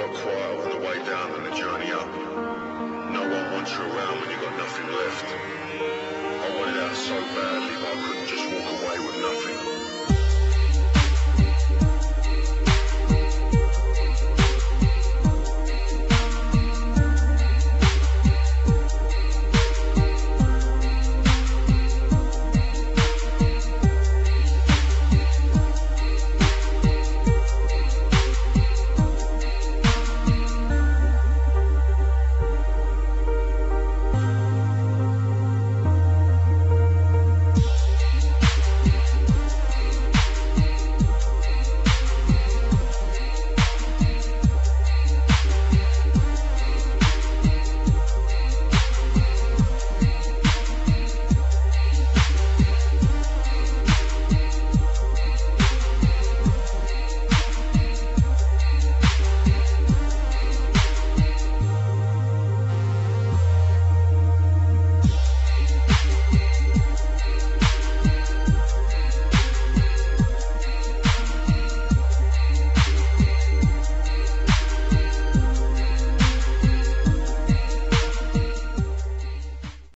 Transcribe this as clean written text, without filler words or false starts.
got quiet all the way down and the journey up. No one wants you around when you got nothing left. I wanted out so badly, but I couldn't just walk away with nothing.